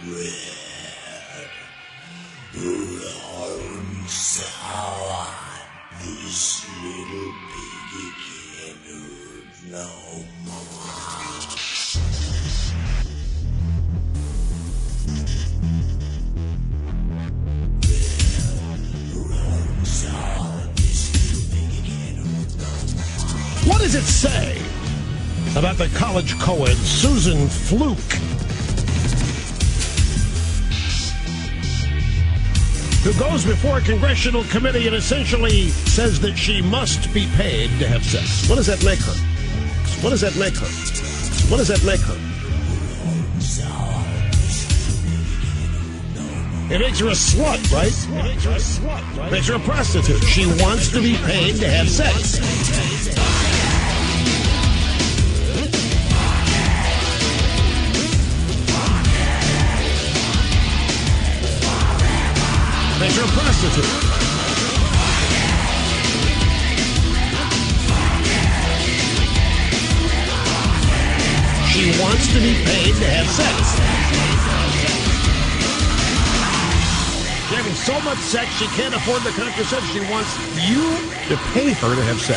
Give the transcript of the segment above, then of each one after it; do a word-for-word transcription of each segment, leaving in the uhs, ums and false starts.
runs on. This little piggy can't hurt no more. Runs on. This little piggy can't hurt no more. What does it say about the college co-ed Susan Fluke? Who goes before a congressional committee and essentially says that she must be paid to have sex. What does that make her? What does that make her? What does that make her? It makes her a slut, right? It makes her a slut, right? Makes her a prostitute. She wants to be paid to have sex. Makes her a prostitute. She wants to be paid to have sex. She's having so much sex she can't afford the contraception. She wants you to pay her to have sex.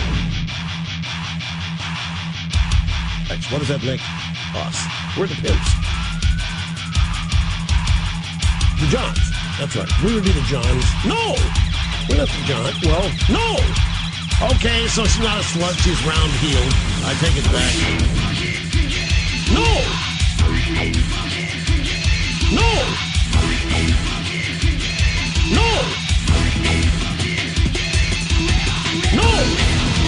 Sex. What does that make us? We're the pimps. The Johns. That's right. We would be the Johns. No! We're not the Johns. Well, no! Okay, so she's not a slut. She's round-heeled. I take it back. No! No! No! No!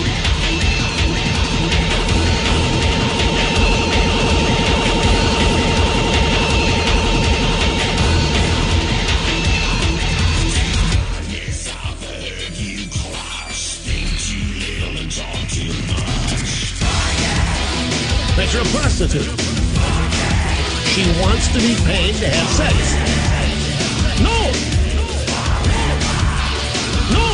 Makes her a prostitute. She wants to be paid to have sex. No! No!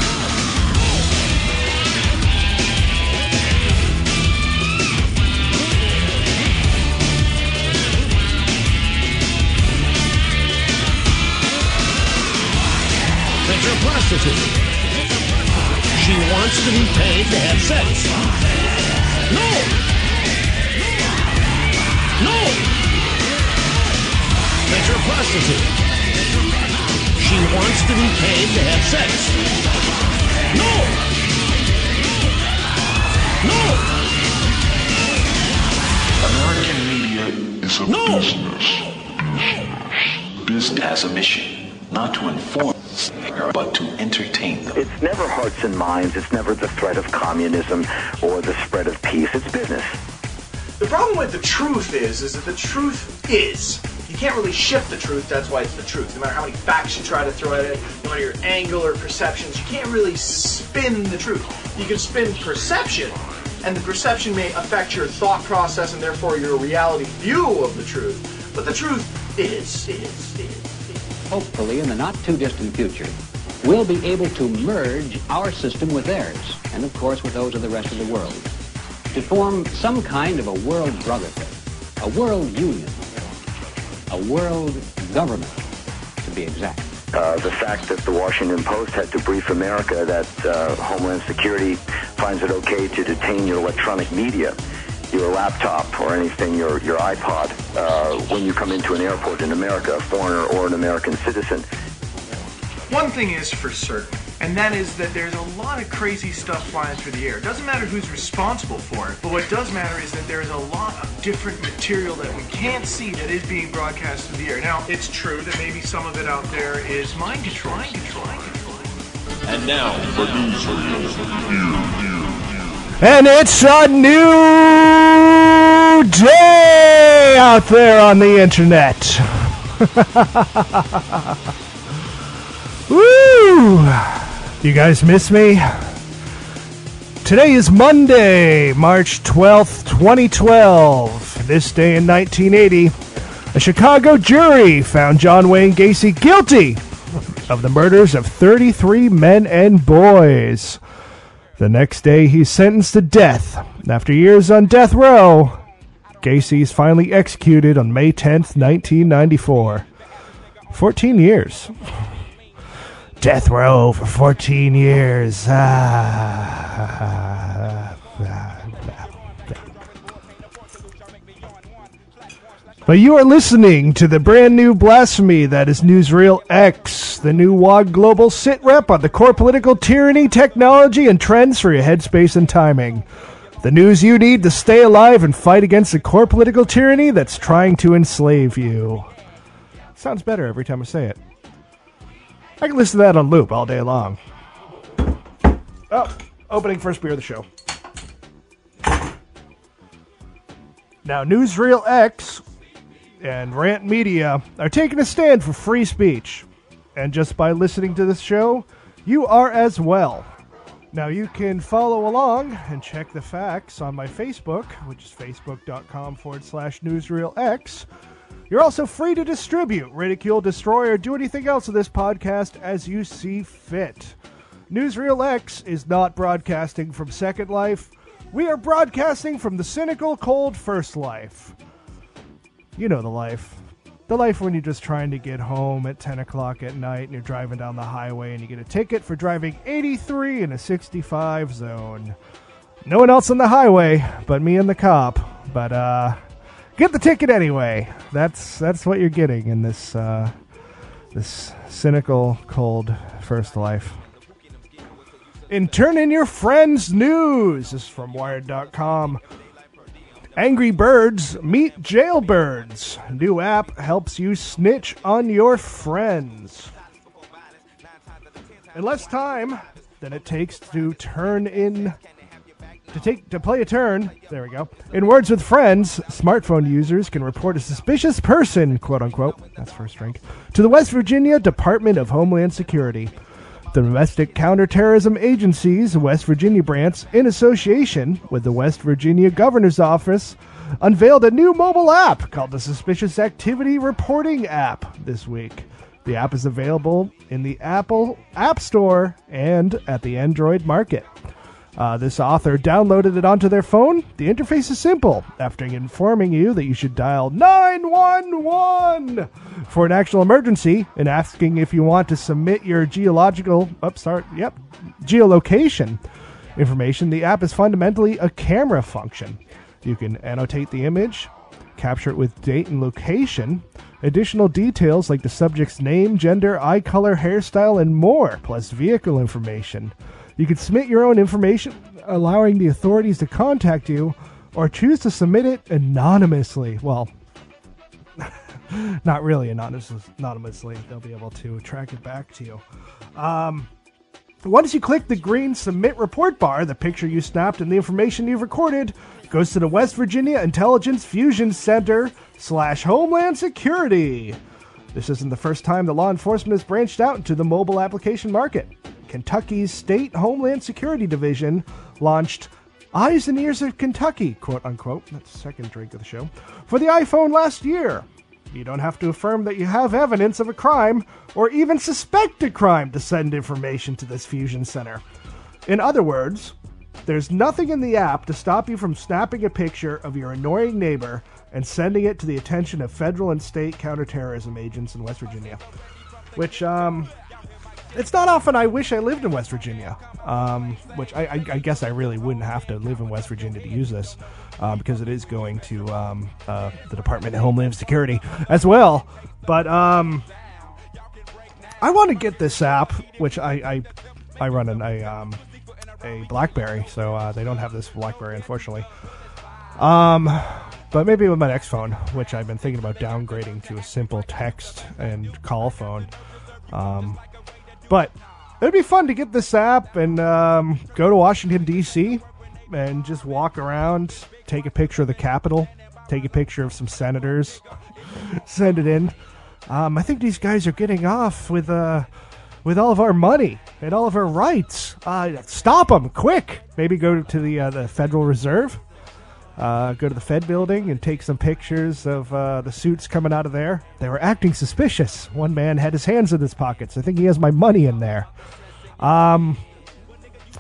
Makes her a prostitute. She wants to be paid to have sex. No! No! Makes her a prostitute. She wants to be paid to have sex. No! No! American media is a no! business. Business has a mission, not to inform, but to entertain them. It's never hearts and minds. It's never the threat of communism or the spread of peace. It's business. The problem with the truth is, is that the truth is. You can't really shift the truth, that's why it's the truth. No matter how many facts you try to throw at it, no matter your angle or perceptions, you can't really spin the truth. You can spin perception, and the perception may affect your thought process and therefore your reality view of the truth. But the truth is, is, is, is. Hopefully, in the not-too-distant future, we'll be able to merge our system with theirs, and of course with those of the rest of the world, to form some kind of a world brotherhood, a world union, a world government, to be exact. Uh, the fact that the Washington Post had to brief America that uh, Homeland Security finds it okay to detain your electronic media, your laptop or anything, your, your iPod, uh, when you come into an airport in America, a foreigner or an American citizen. One thing is for certain, and that is that there's a lot of crazy stuff flying through the air. It doesn't matter who's responsible for it, but what does matter is that there's a lot of different material that we can't see that is being broadcast through the air. Now, it's true that maybe some of it out there is mind control. Mind control. Mind control. And now, for news And it's a new day out there on the internet. Woo! You guys miss me? Today is Monday, March twelfth, twenty twelve. This day in nineteen eighty, a Chicago jury found John Wayne Gacy guilty of the murders of thirty-three men and boys. The next day, he's sentenced to death. After years on death row, Gacy's finally executed on May tenth, nineteen ninety-four. fourteen years. Death row for fourteen years. Ah. But you are listening to the brand new blasphemy that is Newsreel X, the new W O G Global sit rep on the core political tyranny, technology, and trends for your headspace and timing. The news you need to stay alive and fight against the core political tyranny that's trying to enslave you. Sounds better every time I say it. I can listen to that on loop all day long. Oh, opening first beer of the show. Now, Newsreel X and Rant Media are taking a stand for free speech. And just by listening to this show, you are as well. Now, you can follow along and check the facts on my Facebook, which is facebook.com forward slash NewsreelX. You're also free to distribute, ridicule, destroy, or do anything else with this podcast as you see fit. Newsreel X is not broadcasting from Second Life. We are broadcasting from the cynical, cold First Life. You know the life. The life when you're just trying to get home at ten o'clock at night and you're driving down the highway and you get a ticket for driving eighty-three in a sixty-five zone. No one else on the highway but me and the cop. But, uh, get the ticket anyway. That's that's what you're getting in this, uh, this cynical, cold First Life. In Turn In Your Friends news, this is from Wired dot com. Angry Birds meet Jailbirds. New app helps you snitch on your friends. In less time than it takes to turn in to take to play a turn, there we go. In Words with Friends, smartphone users can report a suspicious person, quote unquote, that's first drink, to the West Virginia Department of Homeland Security. The Domestic Counterterrorism Agency's West Virginia branch, in association with the West Virginia Governor's Office, unveiled a new mobile app called the Suspicious Activity Reporting app this week. The app is available in the Apple App Store and at the Android market. Uh, this author downloaded it onto their phone. The interface is simple. After informing you that you should dial nine one one for an actual emergency and asking if you want to submit your geological, oh, sorry, yep, geolocation information, the app is fundamentally a camera function. You can annotate the image, capture it with date and location, additional details like the subject's name, gender, eye color, hairstyle, and more, plus vehicle information. You can submit your own information, allowing the authorities to contact you, or choose to submit it anonymously. Well, not really anonymously. They'll be able to track it back to you. Um, once you click the green Submit Report bar, the picture you snapped and the information you've recorded goes to the West Virginia Intelligence Fusion Center slash Homeland Security. This isn't the first time that law enforcement has branched out into the mobile application market. Kentucky's State Homeland Security Division launched Eyes and Ears of Kentucky, quote unquote, that's the second drink of the show, for the iPhone last year. You don't have to affirm that you have evidence of a crime or even suspect a crime to send information to this fusion center. In other words, there's nothing in the app to stop you from snapping a picture of your annoying neighbor and sending it to the attention of federal and state counterterrorism agents in West Virginia. Which, um... it's not often I wish I lived in West Virginia, um, which I, I, I guess I really wouldn't have to live in West Virginia to use this, uh, because it is going to um, uh, the Department of Homeland Security as well. But um, I want to get this app, which I I, I run an, a um, a BlackBerry, so uh, they don't have this BlackBerry, unfortunately. Um, but maybe with my next phone, which I've been thinking about downgrading to a simple text and call phone. Um, But it'd be fun to get this app and um, go to Washington, D C and just walk around, take a picture of the Capitol, take a picture of some senators, send it in. Um, I think these guys are getting off with uh, with all of our money and all of our rights. Uh, stop them, quick! Maybe go to the uh, the Federal Reserve, uh, go to the Fed building and take some pictures of uh, the suits coming out of there. They were acting suspicious. One man had his hands in his pockets. I think he has my money in there. Um,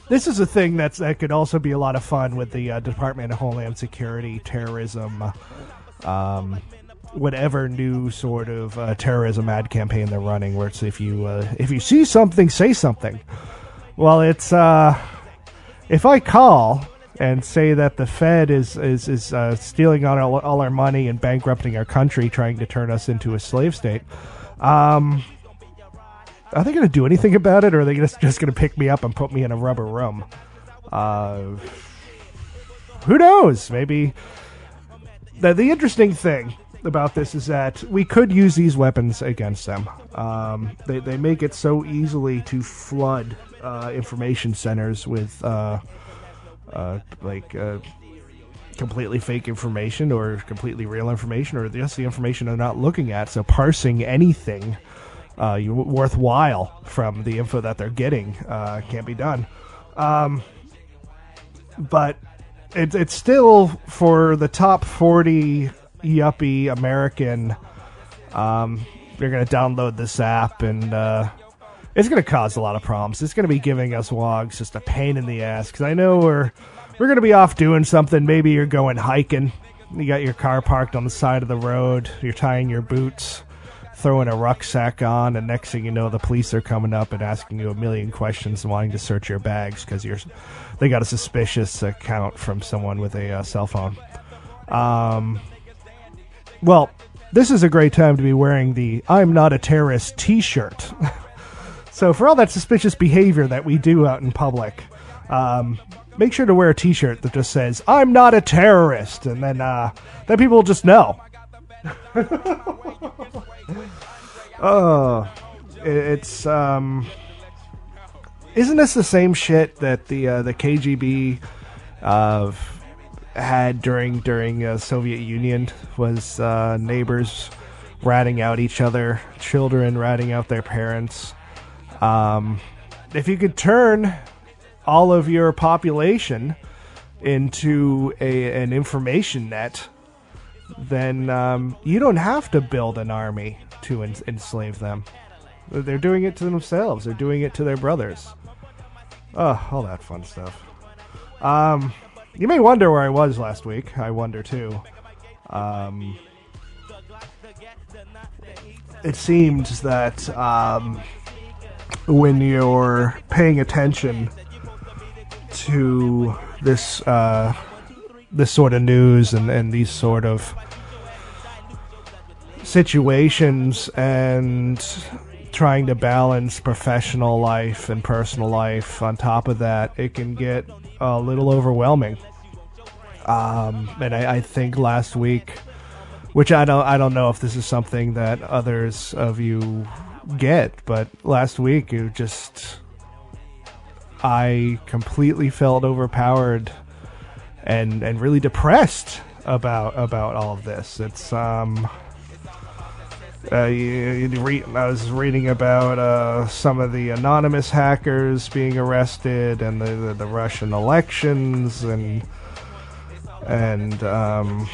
this is a thing that's that could also be a lot of fun with the uh, Department of Homeland Security, terrorism, um, whatever new sort of uh, terrorism ad campaign they're running, where it's if you uh, if you see something, say something. Well, it's uh, if I call and say that the Fed is is is uh, stealing all our, all our money and bankrupting our country, trying to turn us into a slave state. Um, are they going to do anything about it, or are they just, just going to pick me up and put me in a rubber room? Uh, who knows? Maybe. The, the interesting thing about this is that we could use these weapons against them. Um, they, they make it so easily to flood uh, information centers with uh, uh, like uh, completely fake information or completely real information, or just the information they're not looking at. So parsing anything uh, you, worthwhile from the info that they're getting uh, can't be done. Um, but it, it's still for the top forty yuppie American. Um, they're going to download this app, and uh, it's going to cause a lot of problems. It's going to be giving us wogs just a pain in the ass, because I know we're we're going to be off doing something. Maybe you're going hiking. You got your car parked on the side of the road. You're tying your boots, throwing a rucksack on, and next thing you know, the police are coming up and asking you a million questions and wanting to search your bags because you're they got a suspicious account from someone with a uh, cell phone. Um, well, this is a great time to be wearing the I'm Not a Terrorist t-shirt. So for all that suspicious behavior that we do out in public, um, make sure to wear a t-shirt that just says, I'm not a terrorist, and then, uh, then people will just know. Oh, it's, um, isn't this the same shit that the, uh, the K G B, uh, had during, during, uh, Soviet Union, was, uh, neighbors ratting out each other, children ratting out their parents. Um, if you could turn all of your population into a, an information net, then um, you don't have to build an army to en- enslave them. They're doing it to themselves. They're doing it to their brothers. Oh, all that fun stuff. Um, you may wonder where I was last week. I wonder too. Um, it seems that um, when you're paying attention to this uh, this sort of news and, and these sort of situations, and trying to balance professional life and personal life on top of that, it can get a little overwhelming. Um, and I, I think last week, which I don't I don't know if this is something that others of you get, but last week it just I completely felt overpowered and and really depressed about about all of this. It's um uh, you, you re- I was reading about uh, some of the anonymous hackers being arrested, and the the, the Russian elections, and and um,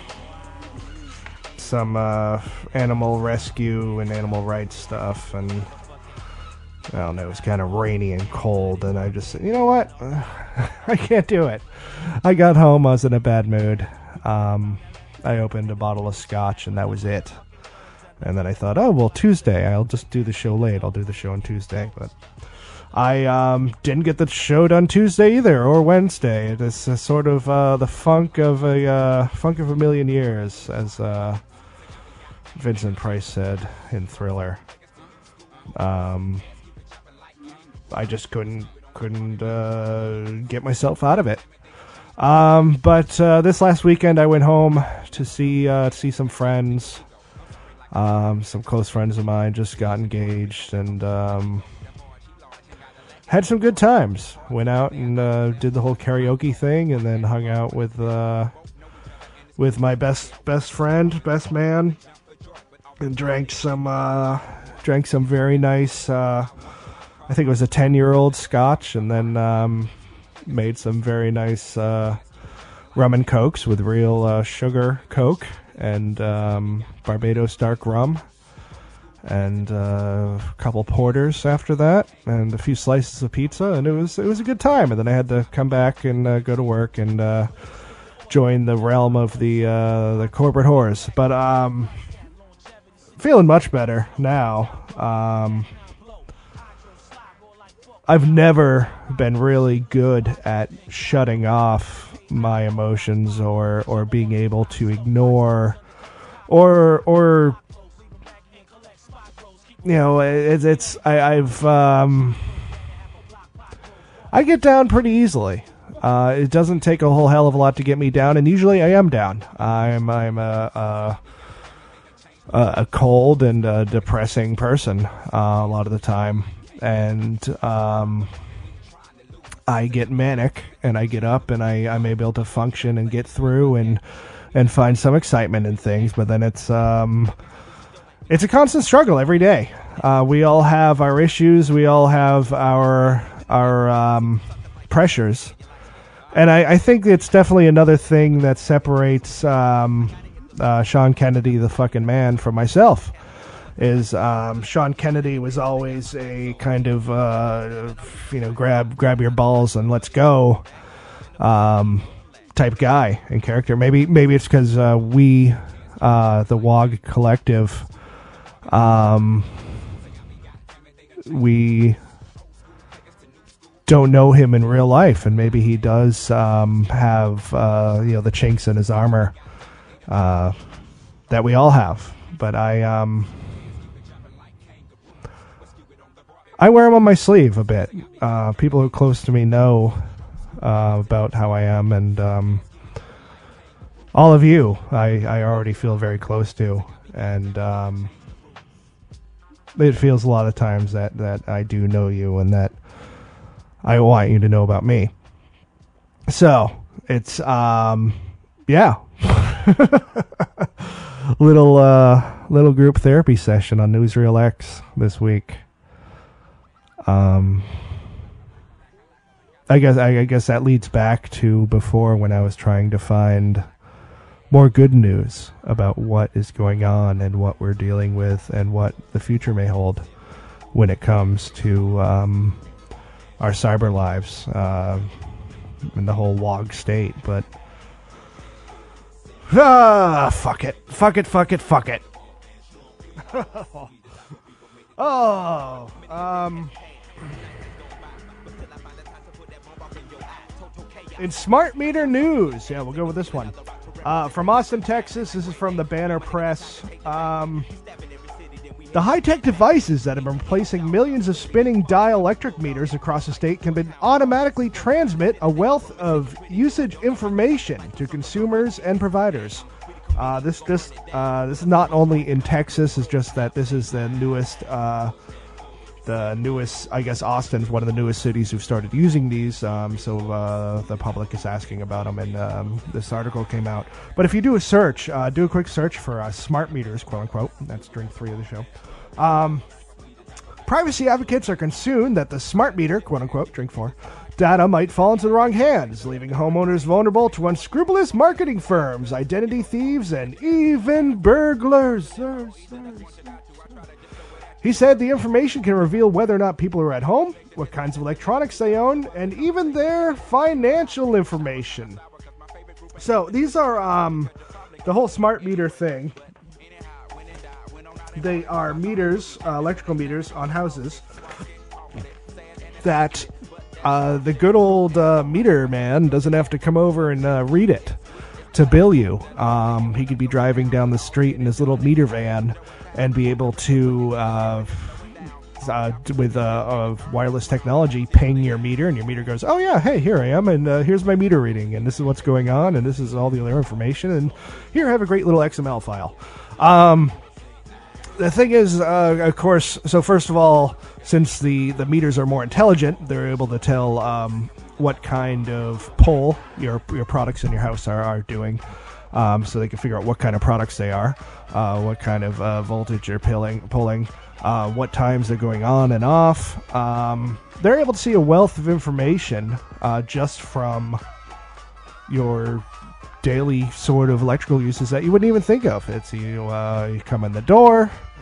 some uh, animal rescue and animal rights stuff, and I don't know, it was kind of rainy and cold, and I just said, you know what, I can't do it. I got home, I was in a bad mood. Um, I opened a bottle of scotch, and that was it. And then I thought, oh, well, Tuesday, I'll just do the show late. I'll do the show on Tuesday. But I um, didn't get the show done Tuesday either, or Wednesday. It is uh, sort of uh, the funk of a uh, funk of a million years, as uh, Vincent Price said in Thriller. Um, I just couldn't couldn't uh, get myself out of it. Um, but uh, this last weekend, I went home to see uh, to see some friends. Um, some close friends of mine just got engaged, and um, had some good times. Went out and uh, did the whole karaoke thing, and then hung out with uh, with my best best friend, best man, and drank some uh, drank some very nice. Uh, I think it was a ten-year-old scotch, and then um, made some very nice uh, rum and cokes with real uh, sugar coke and um, Barbados dark rum. and uh, a couple porters after that, and a few slices of pizza, and it was it was a good time. And then I had to come back and uh, go to work and uh, join the realm of the uh, the corporate whores. But um, feeling much better now. Um, I've never been really good at shutting off my emotions or or being able to ignore or or. You know, it's, it's I, I've, um, I get down pretty easily. Uh, it doesn't take a whole hell of a lot to get me down, and usually I am down. I'm, I'm a, a, a cold and a depressing person, uh, a lot of the time. And, um, I get manic, and I get up, and I, I'm able to function and get through and, and find some excitement in things, but then it's, um... It's a constant struggle every day. Uh, we all have our issues. We all have our our um, pressures, and I, I think it's definitely another thing that separates um, uh, Sean Kennedy, the fucking man, from myself. Is um, Sean Kennedy was always a kind of uh, you know grab grab your balls and let's go um, type guy and character. Maybe maybe it's because uh, we uh, the W O G Collective. Um, we don't know him in real life, and maybe he does um, have uh, you know the chinks in his armor uh, that we all have. But I um, I wear them on my sleeve a bit. Uh, people who are close to me know uh, about how I am, and um, all of you, I, I already feel very close to, and. Um, It feels a lot of times that, that I do know you and that I want you to know about me. So, it's, um, yeah. little, uh, little group therapy session on Newsreel X this week. Um, I guess, I, I guess that leads back to before when I was trying to find more good news about what is going on and what we're dealing with and what the future may hold when it comes to um, our cyber lives uh, and the whole W O G state. But ah, fuck it, fuck it, fuck it, fuck it. oh, um, in smart meter news, yeah, we'll go with this one. Uh, from Austin, Texas, this is from the Banner Press. Um, the high-tech devices that have been replacing millions of spinning dielectric meters across the state can be automatically transmit a wealth of usage information to consumers and providers. Uh, this this uh, this is not only in Texas; it's just that this is the newest. Uh, The newest, I guess, Austin's one of the newest cities who've started using these, um, so uh, the public is asking about them, and um, this article came out. But if you do a search, uh, do a quick search for uh, smart meters, quote-unquote, that's drink three of the show. Um, privacy advocates are concerned that the smart meter, quote-unquote, drink four, data might fall into the wrong hands, leaving homeowners vulnerable to unscrupulous marketing firms, identity thieves, and even burglars. He said the information can reveal whether or not people are at home, what kinds of electronics they own, and even their financial information. So these are um, the whole smart meter thing. They are meters, uh, electrical meters on houses that uh, the good old uh, meter man doesn't have to come over and uh, read it to bill you. Um, he could be driving down the street in his little meter van and be able to, uh, uh, with uh, uh, wireless technology, ping your meter, and your meter goes, oh yeah, hey, here I am, and uh, here's my meter reading, and this is what's going on, and this is all the other information, and here I have a great little X M L file. Um, the thing is, uh, of course, so first of all, since the, the meters are more intelligent, they're able to tell um, what kind of pull your your products in your house are, are doing. Um, so they can figure out what kind of products they are, uh, what kind of uh, voltage they're pulling, pulling uh, what times they're going on and off. Um, they're able to see a wealth of information uh, just from your daily sort of electrical uses that you wouldn't even think of. It's you, uh, you come in the door,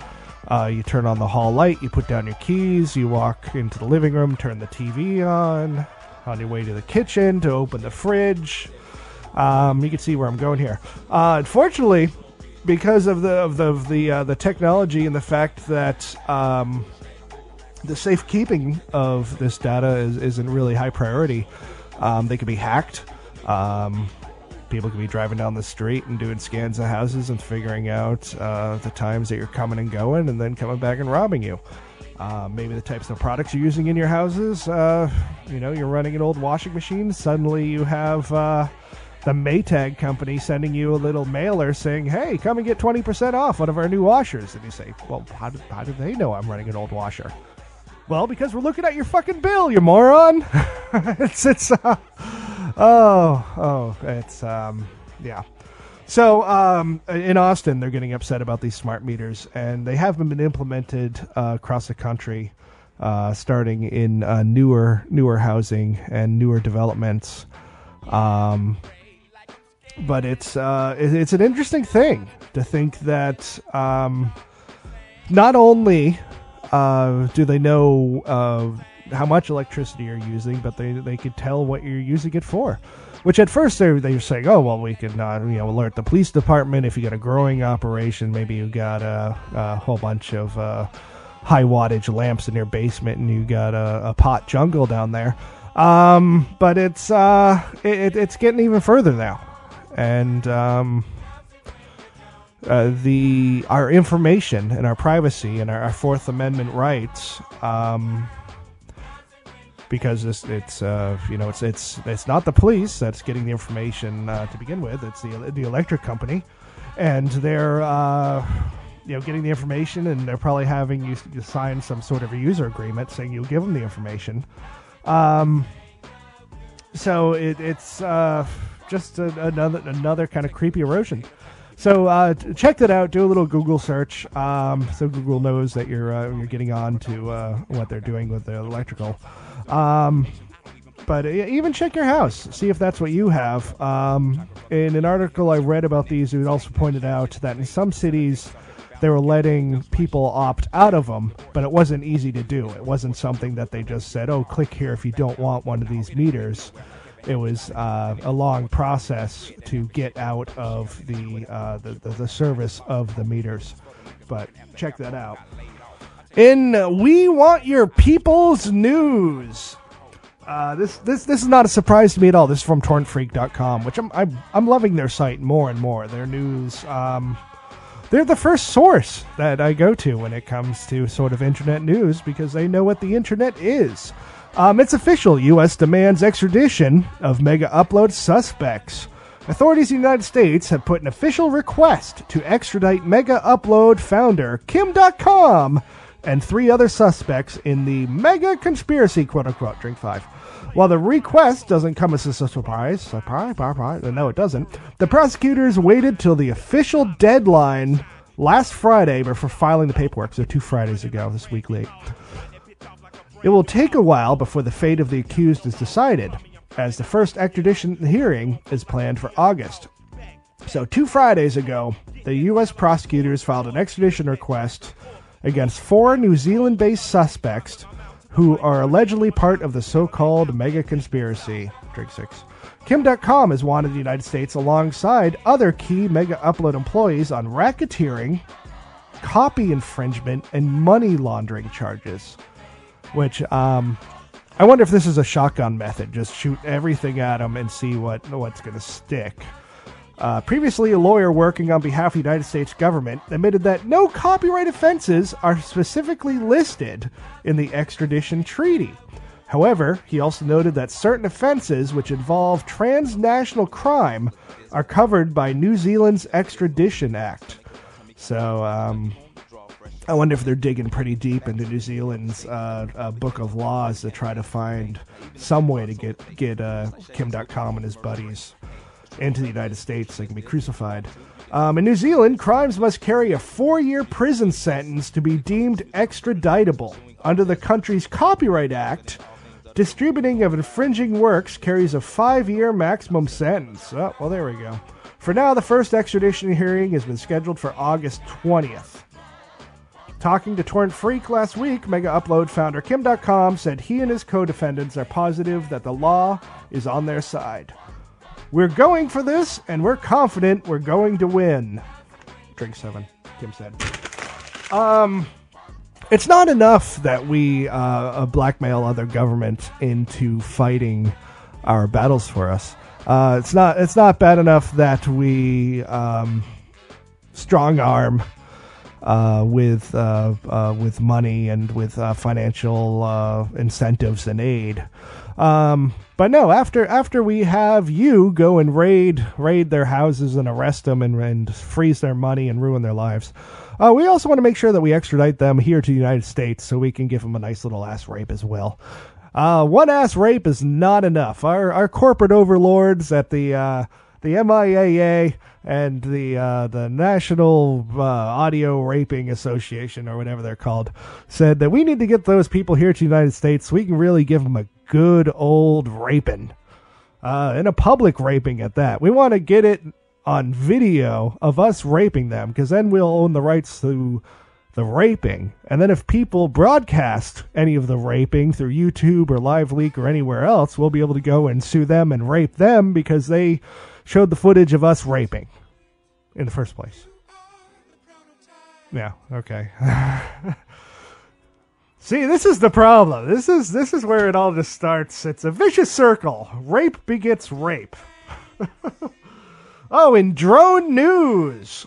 Uh, you turn on the hall light, you put down your keys, you walk into the living room, turn the T V on, on your way to the kitchen to open the fridge. Um, you can see where I'm going here. Uh, unfortunately, because of the of the of the uh, the technology and the fact that um, the safekeeping of this data is, isn't really high priority, um, they can be hacked. Um, people can be driving down the street and doing scans of houses and figuring out uh, the times that you're coming and going, and then coming back and robbing you. Uh, maybe the types of products you're using in your houses. Uh, you know, you're running an old washing machine. Suddenly you have uh, the Maytag company sending you a little mailer saying, hey, come and get twenty percent off one of our new washers. And you say, well, how do, how do they know I'm running an old washer? Well, because we're looking at your fucking bill, you moron. it's, it's, uh, oh, oh, it's, um, yeah. So, um, in Austin, they're getting upset about these smart meters, and they have been implemented uh, across the country, uh, starting in uh, newer, newer housing and newer developments. Um, but it's, uh, it, it's an interesting thing to think that, um, not only Uh, do they know uh, how much electricity you're using, but they they could tell what you're using it for. Which at first they they were saying, oh well, we can uh, you know alert the police department if you got a growing operation. Maybe you got a, a whole bunch of uh, high wattage lamps in your basement, and you got a, a pot jungle down there. Um, but it's uh, it, it's getting even further now, and um, Uh, the our information and our privacy and our, our Fourth Amendment rights, um, because it's, it's uh, you know it's it's it's not the police that's getting the information uh, to begin with. It's the the electric company, and they're uh, you know getting the information, and they're probably having you, you sign some sort of a user agreement saying you'll give them the information. Um, so it, it's uh, just a, another another kind of creepy erosion. So uh, check that out. Do a little Google search, um, so Google knows that you're uh, you're getting on to uh, what they're doing with the electrical. Um, but even check your house, see if that's what you have. Um, in an article I read about these, it also pointed out that in some cities they were letting people opt out of them, but it wasn't easy to do. It wasn't something that they just said, "Oh, click here if you don't want one of these meters." It was uh, a long process to get out of the, uh, the, the the service of the meters. But check that out. In uh, We Want Your People's News. Uh, this this this is not a surprise to me at all. This is from torrent freak dot com, which I'm I'm, I'm loving their site more and more. Their news. Um, they're the first source that I go to when it comes to sort of internet news, because they know what the internet is. Um, it's official. U S demands extradition of Mega Upload suspects. Authorities in the United States have put an official request to extradite Mega Upload founder Kim dot com and three other suspects in the Mega Conspiracy, quote-unquote, Drink five. While the request doesn't come as a surprise, surprise, surprise, no, it doesn't, the prosecutors waited till the official deadline last Friday before filing the paperwork, so two Fridays ago, this week late. It will take a while before the fate of the accused is decided, as the first extradition hearing is planned for August. So two Fridays ago, the U S prosecutors filed an extradition request against four New Zealand-based suspects who are allegedly part of the so-called Mega Conspiracy. Drink six. Kim dot com is wanted in the United States alongside other key Mega Upload employees on racketeering, copy infringement, and money laundering charges. Which, um, I wonder if this is a shotgun method. Just shoot everything at them and see what what's going to stick. Uh, previously, a lawyer working on behalf of the United States government admitted that no copyright offenses are specifically listed in the extradition treaty. However, he also noted that certain offenses which involve transnational crime are covered by New Zealand's Extradition Act. So, um... I wonder if they're digging pretty deep into New Zealand's uh, uh, book of laws to try to find some way to get get uh, Kim dot com and his buddies into the United States so they can be crucified. Um, in New Zealand, crimes must carry a four-year prison sentence to be deemed extraditable. Under the country's Copyright Act, distributing of infringing works carries a five-year maximum sentence. Oh, well, there we go. For now, the first extradition hearing has been scheduled for August twentieth. Talking to Torrent Freak last week, Mega Upload founder Kim dot com said he and his co-defendants are positive that the law is on their side. We're going for this, and we're confident we're going to win. Drink seven, Kim said. Um, it's not enough that we uh, blackmail other government into fighting our battles for us. Uh, it's not. It's not bad enough that we um, strong arm. Uh, with uh, uh, with money and with uh, financial uh, incentives and aid, um, but no. After after we have you go and raid raid their houses and arrest them and, and freeze their money and ruin their lives, uh, we also want to make sure that we extradite them here to the United States so we can give them a nice little ass rape as well. Uh, one ass rape is not enough. Our our corporate overlords at the uh, the M I A A and the uh, the National uh, Audio Raping Association, or whatever they're called, said that we need to get those people here to the United States so we can really give them a good old raping, uh, and a public raping at that. We want to get it on video of us raping them, because then we'll own the rights to the raping. And then if people broadcast any of the raping through YouTube or LiveLeak or anywhere else, we'll be able to go and sue them and rape them because they showed the footage of us raping in the first place. Yeah, okay. See, this is the problem. This is this is where it all just starts. It's a vicious circle. Rape begets rape. Oh, in drone news.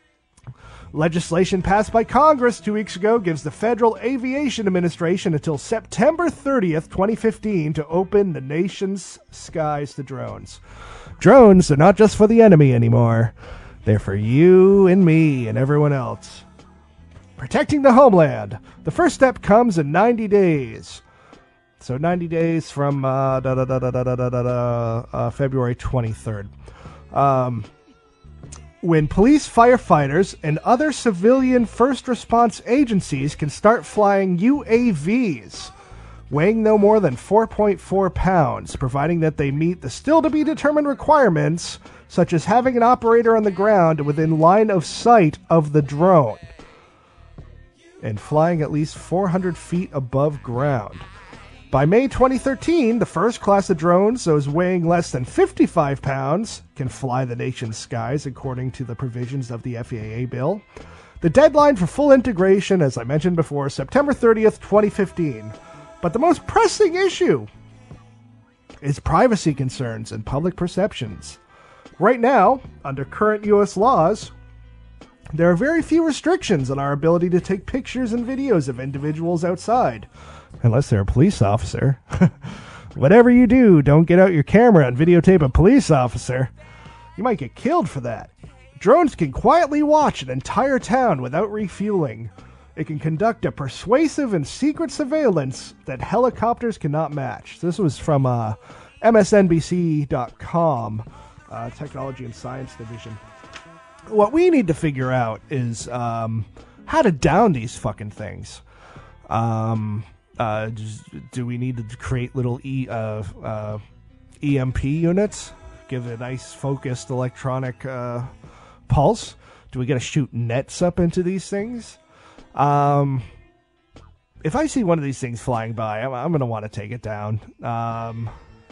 Legislation passed by Congress two weeks ago gives the Federal Aviation Administration until September thirtieth, twenty fifteen to open the nation's skies to drones. Drones are not just for the enemy anymore. They're for you and me and everyone else. Protecting the homeland. The first step comes in ninety days. So ninety days from uh, da, da, da, da, da, da, da, da, uh, February twenty-third. Um... When police, firefighters, and other civilian first response agencies can start flying U A Vs, weighing no more than four point four pounds, providing that they meet the still-to-be-determined requirements, such as having an operator on the ground within line of sight of the drone, and flying at least four hundred feet above ground. By May twenty thirteen, the first class of drones, those weighing less than fifty-five pounds, can fly the nation's skies according to the provisions of the F A A bill. The deadline for full integration, as I mentioned before, is September thirtieth, twenty fifteen. But the most pressing issue is privacy concerns and public perceptions. Right now, under current U S laws, there are very few restrictions on our ability to take pictures and videos of individuals outside. Unless they're a police officer. Whatever you do, don't get out your camera and videotape a police officer. You might get killed for that. Drones can quietly watch an entire town without refueling. It can conduct a persuasive and secret surveillance that helicopters cannot match. This was from uh, M S N B C dot com, uh, Technology and Science Division. What we need to figure out is um, how to down these fucking things. Um... Uh, do we need to create little e, uh, uh, E M P units? Give it a nice focused electronic uh, pulse? Do we got to shoot nets up into these things? Um, if I see one of these things flying by, I'm, I'm going to want to take it down. Um,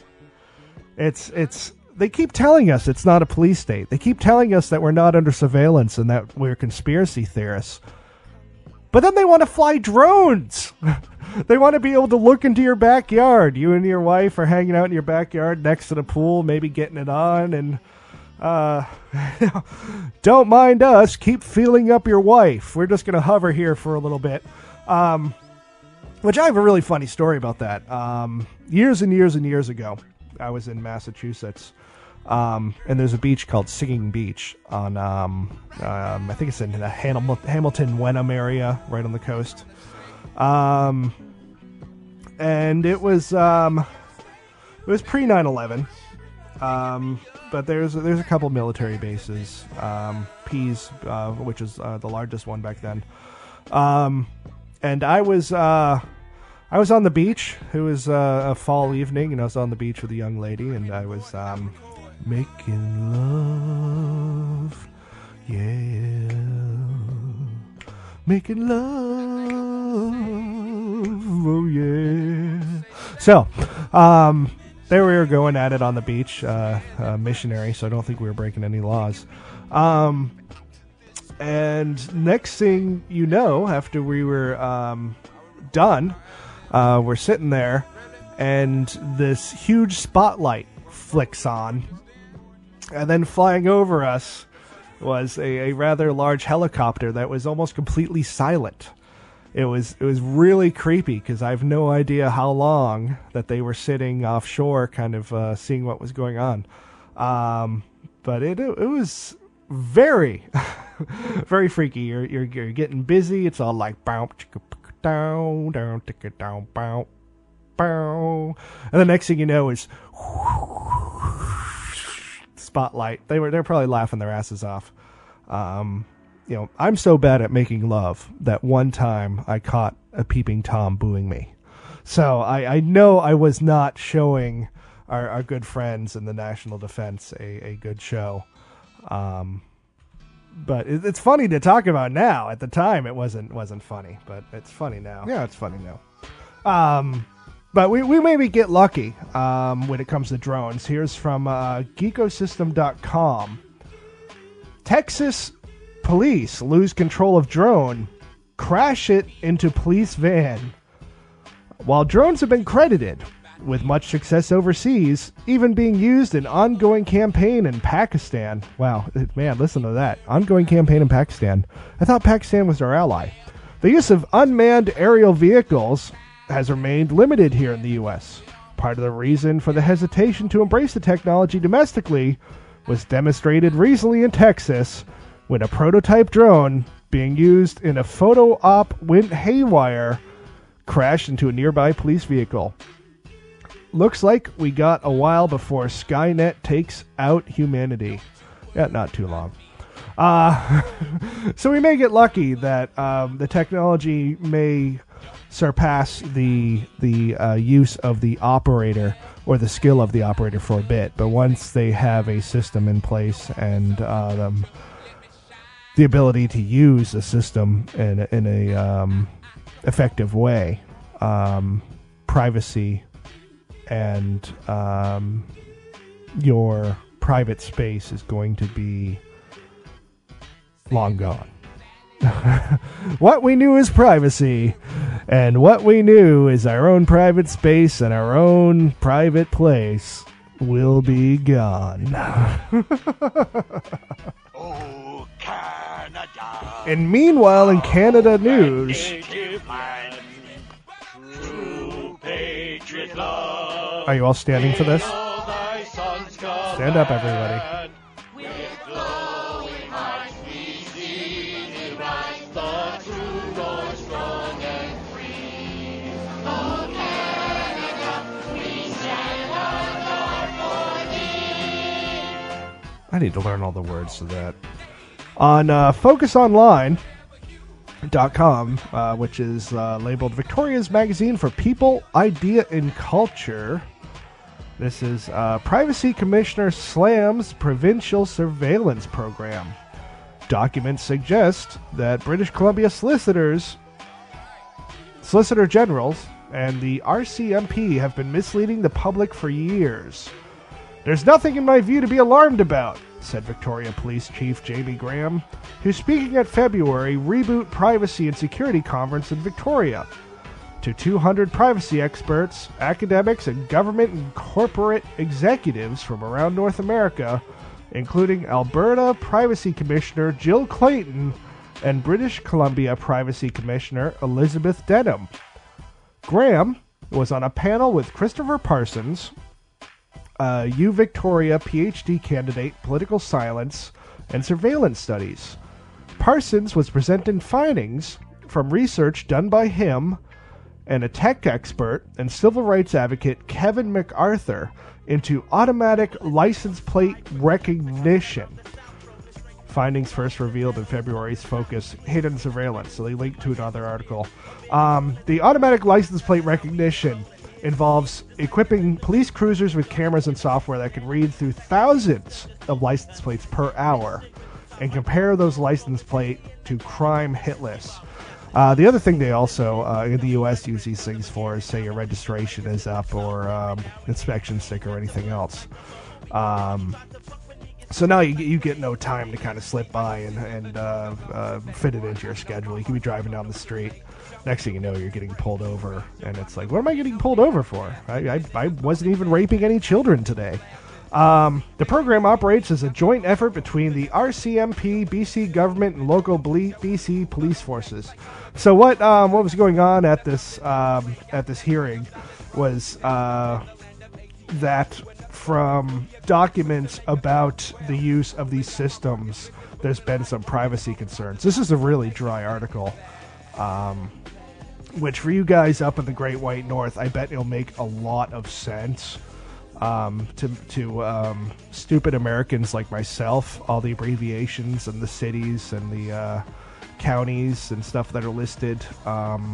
it's it's. They keep telling us it's not a police state. They keep telling us that we're not under surveillance and that we're conspiracy theorists. But then they want to fly drones. They want to be able to look into your backyard. You and your wife are hanging out in your backyard next to the pool, maybe getting it on, and uh, don't mind us. Keep feeling up your wife. We're just going to hover here for a little bit. Um, which I have a really funny story about that. Um, years and years and years ago, I was in Massachusetts. Um, and there's a beach called Singing Beach on, um, um, I think it's in the Hamil- Hamilton, Wenham area, right on the coast. Um, and it was, um, it was pre nine eleven. Um, but there's, there's a couple military bases, um, Pease, uh, which is, uh, the largest one back then. Um, and I was, uh, I was on the beach. It was, uh, a fall evening, and I was on the beach with a young lady, and I was, um, making love, yeah, making love. Oh yeah. So, um, there we were going at it on the beach, uh, uh, missionary. So I don't think we were breaking any laws. Um, and next thing you know, after we were um, done, uh, we're sitting there, and this huge spotlight flicks on, and then flying over us was a, a rather large helicopter that was almost completely silent. It was it was really creepy because I have no idea how long that they were sitting offshore, kind of uh, seeing what was going on. Um, but it it was very very freaky. You're you're you're getting busy. It's all like bow down down down bow bow, and the next thing you know is spotlight. They were they're probably laughing their asses off. Um, you know, I'm so bad at making love that one time I caught a peeping Tom booing me. So I, I know I was not showing our, our good friends in the National Defense a, a good show. Um, but it, it's funny to talk about now. At the time, it wasn't wasn't funny, but it's funny now. Yeah, it's funny now. Um, but we, we maybe get lucky um, when it comes to drones. Here's from uh, geekosystem dot com. Texas police lose control of drone, crash it into police van. While drones have been credited with much success overseas, even being used in ongoing campaign in Pakistan. Wow, man, listen to that. Ongoing campaign in Pakistan. I thought Pakistan was our ally. The use of unmanned aerial vehicles has remained limited here in the U S. Part of the reason for the hesitation to embrace the technology domestically was demonstrated recently in Texas when a prototype drone being used in a photo op went haywire, crashed into a nearby police vehicle. Looks like we got a while before Skynet takes out humanity. Yeah, not too long. Uh, so we may get lucky that um, the technology may surpass the the uh, use of the operator or the skill of the operator for a bit. But once they have a system in place and uh, them, the ability to use a system in, in a um, effective way, um, privacy and um, your private space is going to be long gone. What we knew is privacy, and what we knew is our own private space and our own private place will be gone. Oh, Canada. And meanwhile, in Canada news, are you all standing for this? Stand up, everybody. I need to learn all the words to that. On uh, focus online dot com, uh, which is uh, labeled Victoria's Magazine for People, Idea, and Culture. This is uh, Privacy Commissioner slams provincial surveillance program. Documents suggest that British Columbia solicitors, Solicitor Generals, and the R C M P have been misleading the public for years. There's nothing in my view to be alarmed about, said Victoria Police Chief Jamie Graham, who's speaking at February Reboot Privacy and Security Conference in Victoria to two hundred privacy experts, academics, and government and corporate executives from around North America, including Alberta Privacy Commissioner Jill Clayton and British Columbia Privacy Commissioner Elizabeth Denham. Graham was on a panel with Christopher Parsons, Uh, U Victoria PhD candidate, political silence and surveillance studies. Parsons was presenting findings from research done by him and a tech expert and civil rights advocate Kevin MacArthur into automatic license plate recognition. Findings first revealed in February's Focus Hidden Surveillance, so they linked to another article. Um, the automatic license plate recognition involves equipping police cruisers with cameras and software that can read through thousands of license plates per hour and compare those license plate to crime hit lists. Uh, the other thing they also, uh, in the U S, use these things for is, say, your registration is up or um, inspection sticker or anything else. Um, so now you, you get no time to kind of slip by and, and uh, uh, fit it into your schedule. You can be driving down the street. Next thing you know, you're getting pulled over, and it's like, what am I getting pulled over for? I, I, I wasn't even raping any children today. Um, the program operates as a joint effort between the R C M P, B C government, and local B C police forces. So what um, what was going on at this um, at this hearing was uh, that from documents about the use of these systems, there's been some privacy concerns. This is a really dry article, um, which for you guys up in the Great White North, I bet it'll make a lot of sense. Um, to to um, stupid Americans like myself, all the abbreviations and the cities and the uh, counties and stuff that are listed, um,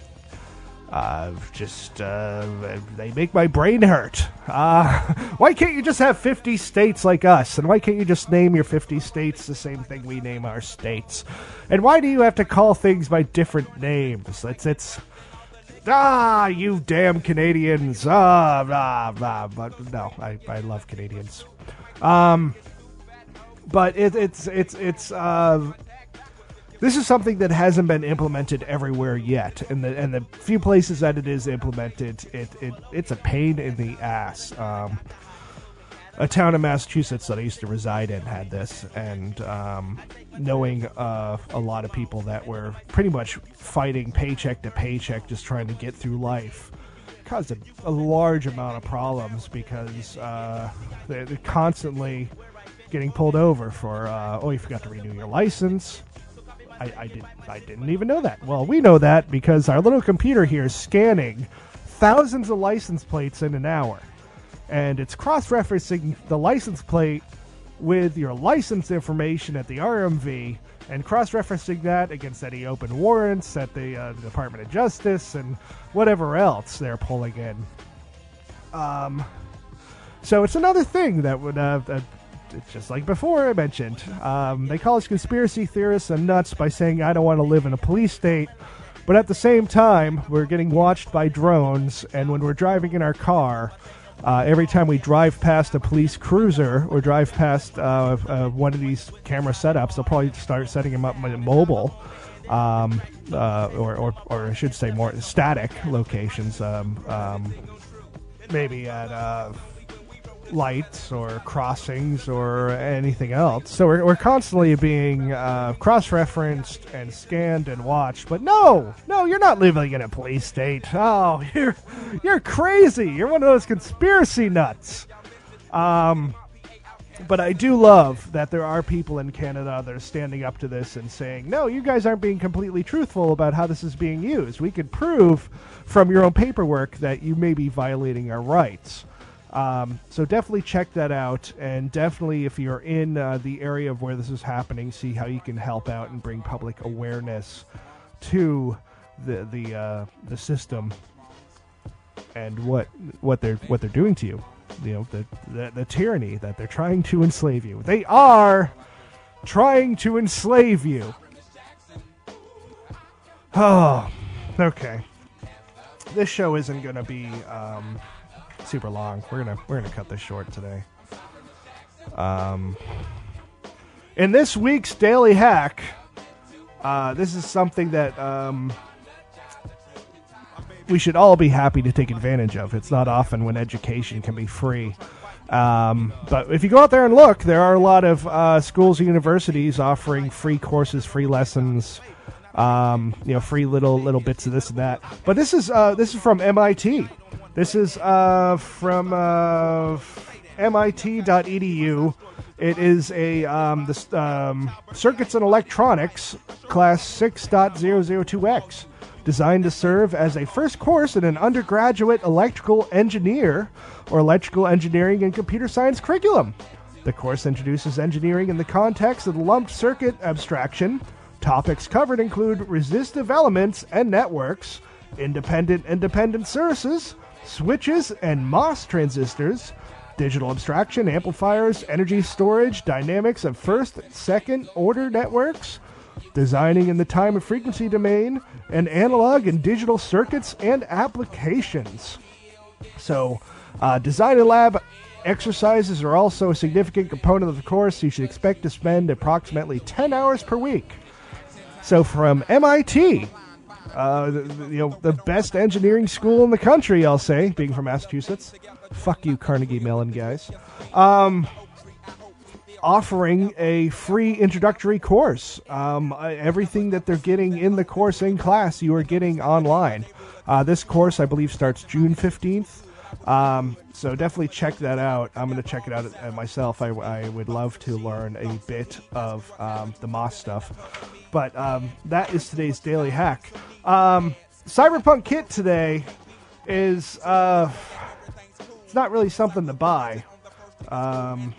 uh, just uh, they make my brain hurt. Uh, why can't you just have fifty states like us? And why can't you just name your fifty states the same thing we name our states? And why do you have to call things by different names? It's it's. Ah, you damn Canadians. Ah, blah, blah. But no, I, I love Canadians. Um, but it, it's, it's, it's, uh, this is something that hasn't been implemented everywhere yet. And the, and the few places that it is implemented, it, it, it's a pain in the ass. Um, a town in Massachusetts that I used to reside in had this, and um, knowing uh, a lot of people that were pretty much fighting paycheck to paycheck, just trying to get through life, caused a, a large amount of problems because uh, they're, they're constantly getting pulled over for, uh, oh, you forgot to renew your license. I, I, did, I didn't even know that. Well, we know that because our little computer here is scanning thousands of license plates in an hour. And it's cross-referencing the license plate with your license information at the R M V and cross-referencing that against any open warrants at the, uh, the Department of Justice and whatever else they're pulling in. Um, so it's another thing that would, uh, uh, just like before I mentioned, um, they call us conspiracy theorists and nuts by saying I don't want to live in a police state. But at the same time, we're getting watched by drones, and when we're driving in our car, Uh, every time we drive past a police cruiser or drive past uh, uh, one of these camera setups, they'll probably start setting them up mobile, um, uh, or, or, or I should say more static locations, um, um, maybe at uh, lights or crossings or anything else. So we're, we're constantly being uh, cross-referenced and scanned and watched. But no, no, you're not living in a police state. Oh, you're you're crazy. You're one of those conspiracy nuts. Um, but I do love that there are people in Canada that are standing up to this and saying, no, you guys aren't being completely truthful about how this is being used. We could prove from your own paperwork that you may be violating our rights. Um, so definitely check that out, and definitely if you're in uh, the area of where this is happening, see how you can help out and bring public awareness to the the uh, the system and what what they're what they're doing to you. You know, the, the the tyranny that they're trying to enslave you. They are trying to enslave you. Oh, okay. This show isn't going to be um, super long. We're gonna we're gonna cut this short today. Um, in this week's Daily Hack, uh, this is something that um, we should all be happy to take advantage of. It's not often when education can be free. Um, but if you go out there and look, there are a lot of uh, schools and universities offering free courses, free lessons, um, you know, free little little bits of this and that. But this is uh, this is from M I T. This is uh, from uh, M I T dot E D U. It is a um, this, um, Circuits and Electronics Class six point zero zero two X, designed to serve as a first course in an undergraduate electrical engineer or electrical engineering and computer science curriculum. The course introduces engineering in the context of lumped circuit abstraction. Topics covered include resistive elements and networks, independent independent sources, switches and MOS transistors, digital abstraction, amplifiers, energy storage, dynamics of first, second order networks, designing in the time and frequency domain, and analog and digital circuits and applications. So, uh, design and lab exercises are also a significant component of the course. You should expect to spend approximately ten hours per week. So from M I T, uh, the, the, you know, the best engineering school in the country, I'll say, being from Massachusetts. Fuck you, Carnegie Mellon guys. Um, offering a free introductory course. Um, everything that they're getting in the course in class, you are getting online. Uh, this course, I believe, starts June fifteenth. Um, so definitely check that out. I'm going to check it out uh, myself. I, I would love to learn a bit of um, the M O S stuff. But um, that is today's Daily Hack. Um, Cyberpunk Kit today is uh, it's not really something to buy. Um,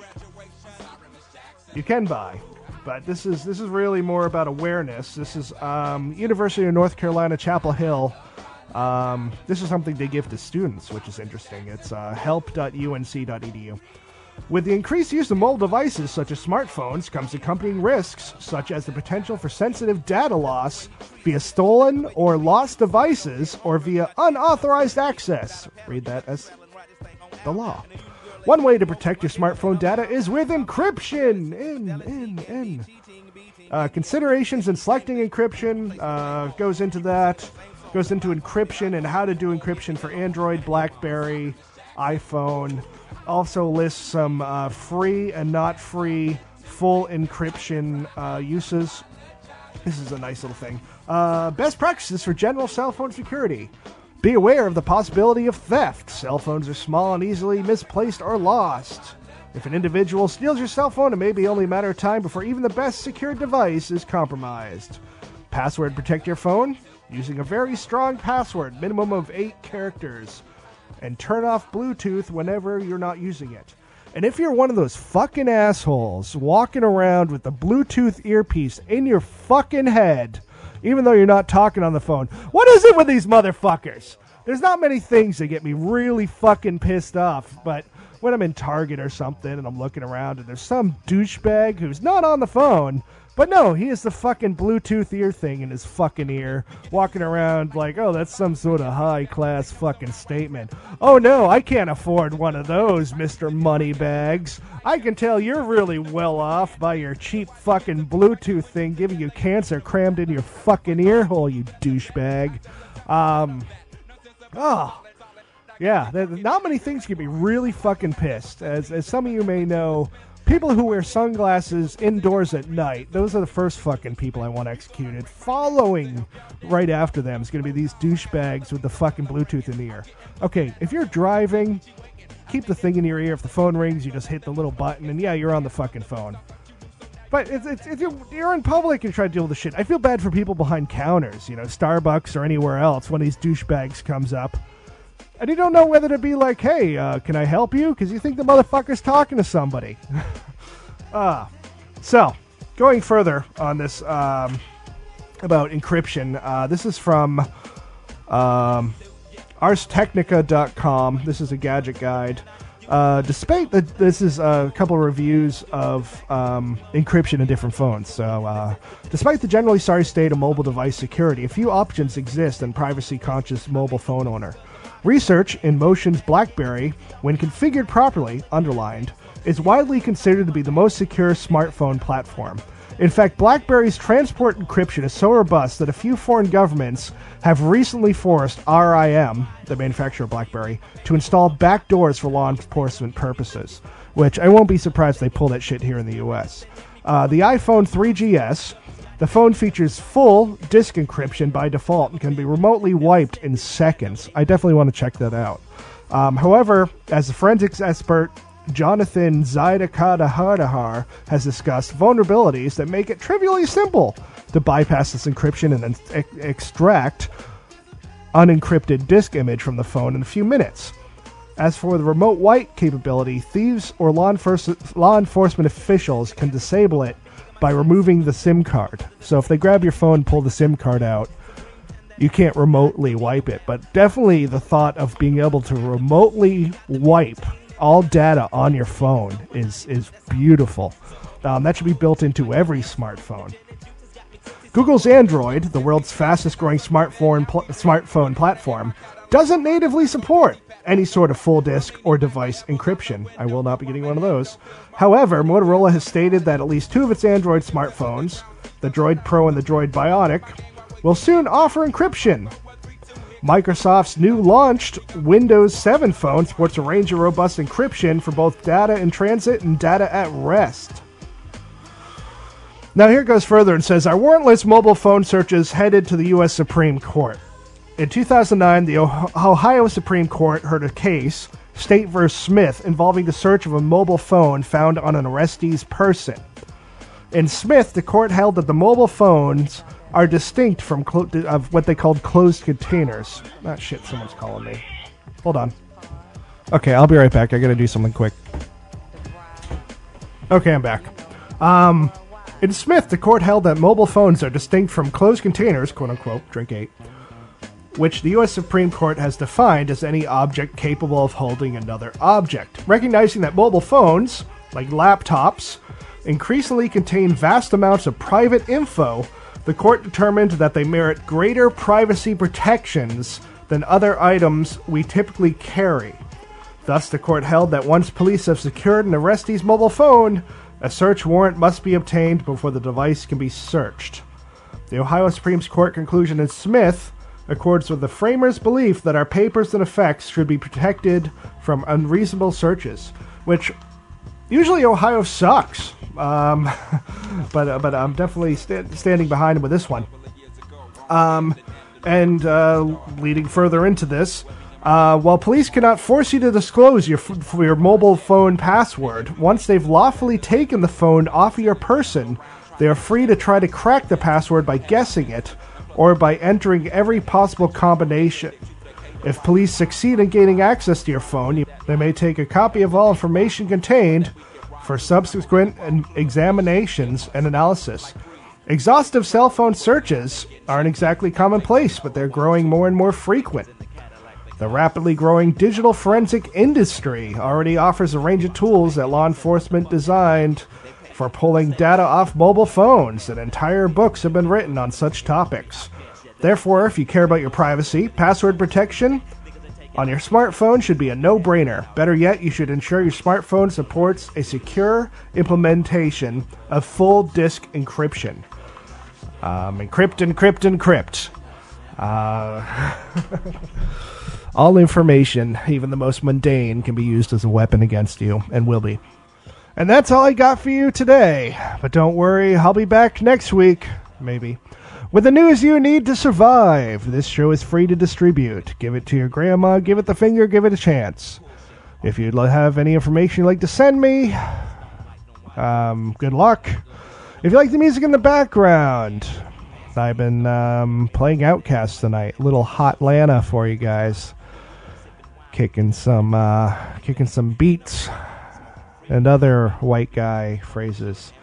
you can buy, but this is this is really more about awareness. This is um, University of North Carolina, Chapel Hill. Um, this is something they give to students, which is interesting. It's uh, help dot U N C dot E D U. With the increased use of mobile devices such as smartphones comes accompanying risks such as the potential for sensitive data loss via stolen or lost devices or via unauthorized access. Read that as the law. One way to protect your smartphone data is with encryption. In, in, in. Uh, considerations in selecting encryption uh, goes into that. Goes into encryption and how to do encryption for Android, BlackBerry, iPhone. Also lists some uh, free and not free full encryption uh, uses. This is a nice little thing. Uh, best practices for general cell phone security. Be aware of the possibility of theft. Cell phones are small and easily misplaced or lost. If an individual steals your cell phone, it may be only a matter of time before even the best secured device is compromised. Password protect your phone using a very strong password, minimum of eight characters. And turn off Bluetooth whenever you're not using it. And if you're one of those fucking assholes walking around with the Bluetooth earpiece in your fucking head, even though you're not talking on the phone, what is it with these motherfuckers? There's not many things that get me really fucking pissed off, but when I'm in Target or something and I'm looking around and there's some douchebag who's not on the phone, but no, he has the fucking Bluetooth ear thing in his fucking ear, walking around like, oh, that's some sort of high-class fucking statement. Oh, no, I can't afford one of those, Mister Moneybags. I can tell you're really well off by your cheap fucking Bluetooth thing giving you cancer crammed in your fucking ear hole, you douchebag. Um, oh, yeah, not many things can be really fucking pissed. As, as some of you may know, people who wear sunglasses indoors at night, those are the first fucking people I want executed. Following right after them is going to be these douchebags with the fucking Bluetooth in the ear. Okay, if you're driving, keep the thing in your ear. If the phone rings, you just hit the little button, and yeah, you're on the fucking phone. But it's, it's, if you're, you're in public and try to deal with the shit, I feel bad for people behind counters, you know, Starbucks or anywhere else, when these douchebags comes up. And you don't know whether to be like, hey, uh, can I help you? Because you think the motherfucker's talking to somebody. uh, so, going further on this um, about encryption, uh, this is from um, ars technica dot com. This is a gadget guide. Uh, despite that, this is a couple of reviews of um, encryption in different phones. So, uh, despite the generally sorry state of mobile device security, a few options exist in privacy-conscious mobile phone owner. Research in Motion's BlackBerry, when configured properly, underlined, is widely considered to be the most secure smartphone platform. In fact, BlackBerry's transport encryption is so robust that a few foreign governments have recently forced R I M, the manufacturer of BlackBerry, to install backdoors for law enforcement purposes, which I won't be surprised they pull that shit here in the U S. Uh, the iPhone three G S, the phone features full disk encryption by default and can be remotely wiped in seconds. I definitely want to check that out. Um, however, as a forensics expert, Jonathan Zaidakadahardahar has discussed vulnerabilities that make it trivially simple to bypass this encryption and then ex- extract unencrypted disk image from the phone in a few minutes. As for the remote wipe capability, thieves or law, enforce- law enforcement officials can disable it by removing the SIM card. So if they grab your phone and pull the SIM card out, you can't remotely wipe it. But definitely the thought of being able to remotely wipe all data on your phone is is beautiful. Um, that should be built into every smartphone. Google's Android, the world's fastest growing smartphone pl- smartphone platform, doesn't natively support any sort of full disk or device encryption. I will not be getting one of those. However, Motorola has stated that at least two of its Android smartphones, the Droid Pro and the Droid Bionic, will soon offer encryption. Microsoft's new launched Windows seven phone supports a range of robust encryption for both data in transit and data at rest. Now here it goes further and says, our warrantless mobile phone searches headed to the U S Supreme Court. In two thousand nine, the Ohio Supreme Court heard a case, State versus Smith, involving the search of a mobile phone found on an arrestee's person. In Smith, the court held that the mobile phones are distinct from clo- of what they called closed containers. Ah, shit, someone's calling me. Hold on. Okay, I'll be right back. I gotta do something quick. Okay, I'm back. Um, in Smith, the court held that mobile phones are distinct from closed containers, quote-unquote, drink eight, which the U S Supreme Court has defined as any object capable of holding another object. Recognizing that mobile phones, like laptops, increasingly contain vast amounts of private info, the court determined that they merit greater privacy protections than other items we typically carry. Thus, the court held that once police have secured an arrestee's mobile phone, a search warrant must be obtained before the device can be searched. The Ohio Supreme Court conclusion in Smith accords with the framers' belief that our papers and effects should be protected from unreasonable searches, which usually Ohio sucks. Um, but uh, but I'm definitely sta- standing behind him with this one. Um, and uh, leading further into this, uh, while police cannot force you to disclose your f- your mobile phone password, once they've lawfully taken the phone off of your person, they are free to try to crack the password by guessing it, or by entering every possible combination. If police succeed in gaining access to your phone, they may take a copy of all information contained for subsequent examinations and analysis. Exhaustive cell phone searches aren't exactly commonplace, but they're growing more and more frequent. The rapidly growing digital forensic industry already offers a range of tools that law enforcement designed for pulling data off mobile phones, and entire books have been written on such topics. Therefore, if you care about your privacy, password protection on your smartphone should be a no-brainer. Better yet, you should ensure your smartphone supports a secure implementation of full disk encryption. Um, encrypt, encrypt, encrypt. Uh, all information, even the most mundane, can be used as a weapon against you, and will be. And that's all I got for you today. But don't worry, I'll be back next week, maybe, with the news you need to survive. This show is free to distribute. Give it to your grandma, give it the finger, give it a chance. If you'd have any information you'd like to send me, um, good luck. If you like the music in the background, I've been um, playing Outcast tonight. A little hot Lana for you guys. Kicking some, uh, kicking some beats and other white guy phrases.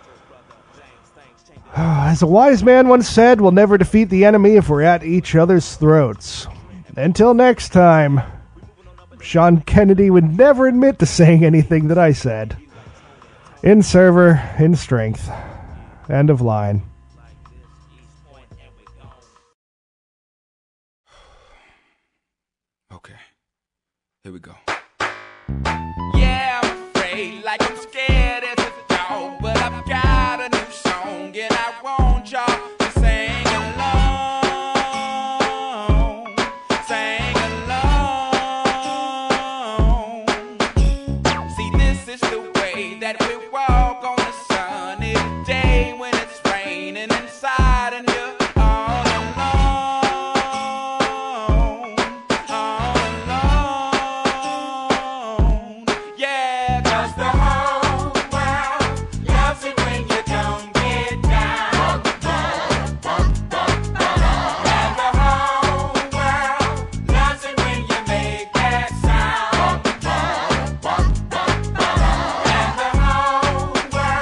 As a wise man once said, we'll never defeat the enemy if we're at each other's throats. Until next time, Sean Kennedy would never admit to saying anything that I said. In server, in strength. End of line. Okay, here we go. Yeah, I'm afraid, like I'm scared as a dog, but I've got a new song and I want y'all to sing along, sing along. See, this is the way that we walk on a sunny day when it's raining inside and you're all alone, all alone. Yeah, 'cause the whole world loves it when you don't get down. And the whole world loves it when you make that sound. And the whole world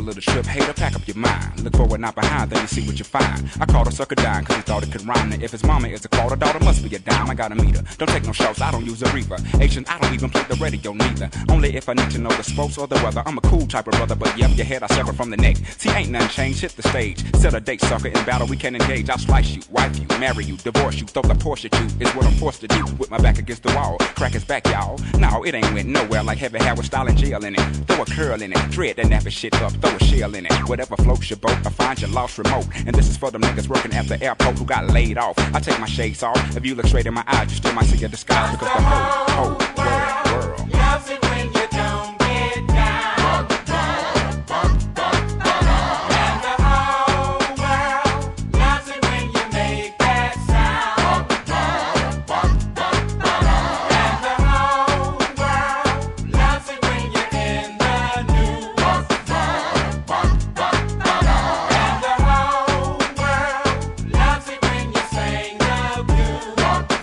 little trip. Hater, pack up your mind. Look forward, not behind, then you see what you find. I called a sucker dime, cause he thought it could rhyme. And if his mama is a quarter, daughter must be a dime. I got a meter. Don't take no shots, I don't use a reaper. Asian, I don't even play the radio neither. Only if I need to know the sports or the weather. I'm a cool type of brother, but yep, your head I sever from the neck. See, ain't nothing changed, hit the stage. Set a date, sucker, in battle we can engage. I'll slice you, wife you, marry you, divorce you, throw the Porsche at you. Is what I'm forced to do, with my back against the wall. Crack his back, y'all. No, it ain't went nowhere like heavy hair with style and jail in it. Throw a curl in it, dread that nappy shit up, throw a shell in it. Whatever floats your boat, I find your lost remote. And this is for them niggas working at the airport who got laid off. I take my shades off. If you look straight in my eyes, you still might see a disguise because the whole, whole world, world loves it when you don't get down. And the whole world loves it when you make that sound. And the whole world loves it when you're in the news. And the whole world loves it when you sing the blues.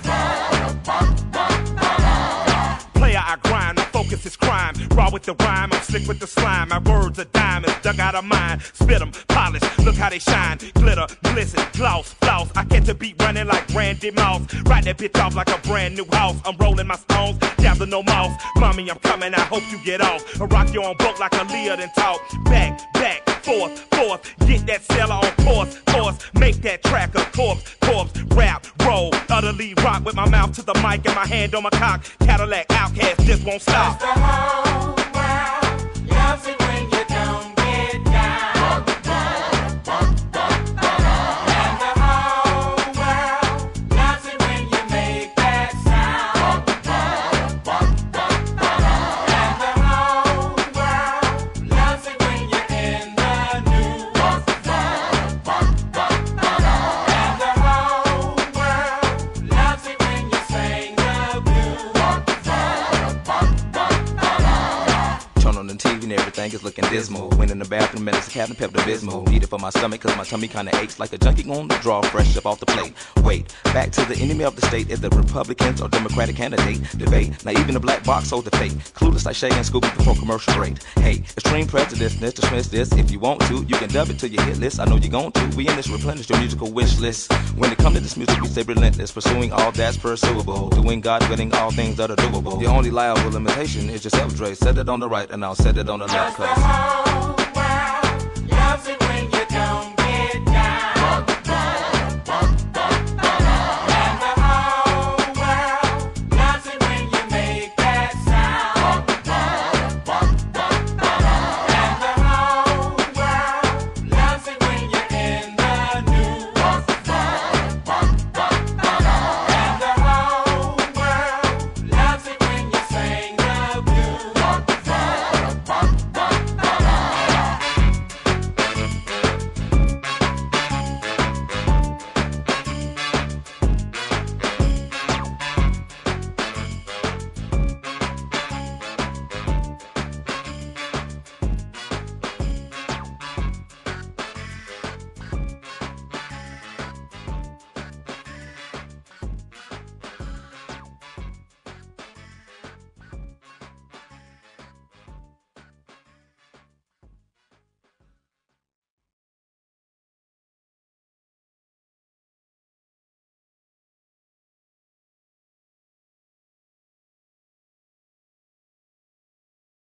Player, I grind, my focus is crime. Raw with the rhyme, I'm slick with the slime. My words are diamonds, dug out of mine. Spit them, polish, look how they shine. Glitter, glisten, gloss, floss. I catch a beat running like Randy Moss. Ride that bitch off like a brand new house. I'm rolling my stones, down to no mouse. Mommy, I'm coming, I hope you get off. I rock your own boat like a Leah and talk. Back, back, forth, forth. Get that seller on course, course. Make that track a corpse, corpse. Rap, roll, utterly rock with my mouth to the mic and my hand on my cock. Cadillac outcast just won't stop. The whole world loves it when you don't get down. And the whole world loves it when you make that sound. And the whole world loves it when you're in the news. And the whole world loves it when you sing the blues. Turn on the T V and everything is looking dismal. Went in the bathroom and it's a Captain Pepto-Bismol. Need it for my stomach cause my tummy kinda aches like a junkie on the draw fresh up off the plate. Wait, back to the enemy of the state is the Republicans or Democratic candidate debate. Now even the black box holds the fate. Clueless like Shay and Scooby before commercial break. Hey, extreme prejudice, let's dismiss this. If you want to, you can dub it to your hit list. I know you're going to. We in this replenish your musical wish list. When it comes to this music, we stay relentless. Pursuing all that's pursuable. Doing God, winning all things that are doable. The only liable limitation is yourself, Dre. Set it on the right and I'll set it on the left. Cause